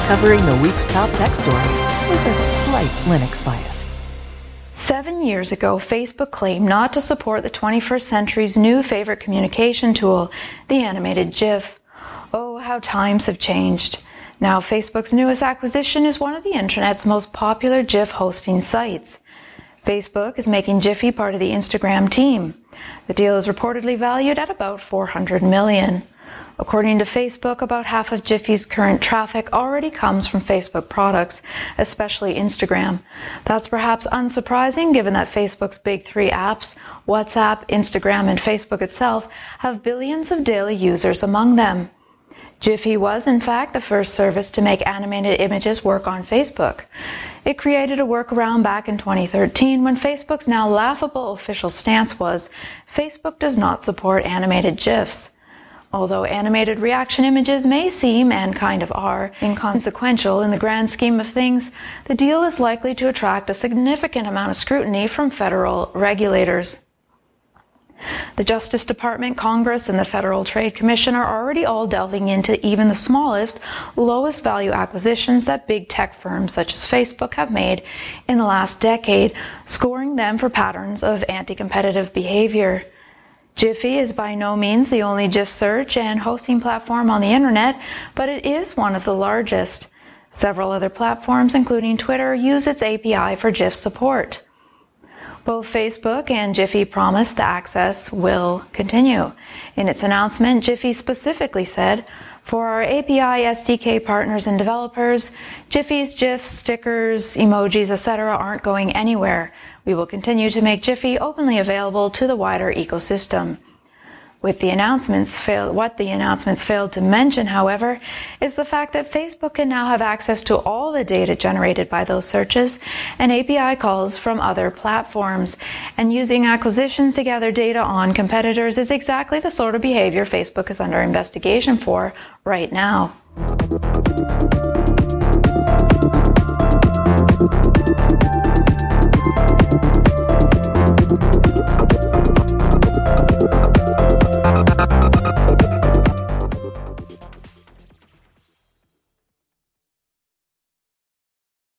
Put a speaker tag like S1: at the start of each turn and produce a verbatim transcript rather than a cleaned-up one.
S1: covering the week's top tech stories with a slight Linux bias.
S2: Seven years ago, Facebook claimed not to support the twenty-first century's new favorite communication tool, the animated GIF. Oh, how times have changed. Now Facebook's newest acquisition is one of the internet's most popular GIF hosting sites. Facebook is making Giphy part of the Instagram team. The deal is reportedly valued at about four hundred million dollars. According to Facebook, about half of Giphy's current traffic already comes from Facebook products, especially Instagram. That's perhaps unsurprising given that Facebook's big three apps, WhatsApp, Instagram, and Facebook itself, have billions of daily users among them. Giphy was, in fact, the first service to make animated images work on Facebook. It created a workaround back in twenty thirteen when Facebook's now laughable official stance was, Facebook does not support animated GIFs. Although animated reaction images may seem, and kind of are, inconsequential in the grand scheme of things, the deal is likely to attract a significant amount of scrutiny from federal regulators. The Justice Department, Congress, and the Federal Trade Commission are already all delving into even the smallest, lowest value acquisitions that big tech firms such as Facebook have made in the last decade, scoring them for patterns of anti-competitive behavior. Giphy is by no means the only GIF search and hosting platform on the internet, but it is one of the largest. Several other platforms, including Twitter, use its A P I for GIF support. Both Facebook and Giphy promise the access will continue. In its announcement, Giphy specifically said, for our A P I S D K partners and developers, Giphy's GIFs, stickers, emojis, et cetera aren't going anywhere. We will continue to make Giphy openly available to the wider ecosystem. With the announcements failed, what the announcements failed to mention, however, is the fact that Facebook can now have access to all the data generated by those searches and A P I calls from other platforms. And using acquisitions to gather data on competitors is exactly the sort of behavior Facebook is under investigation for right now.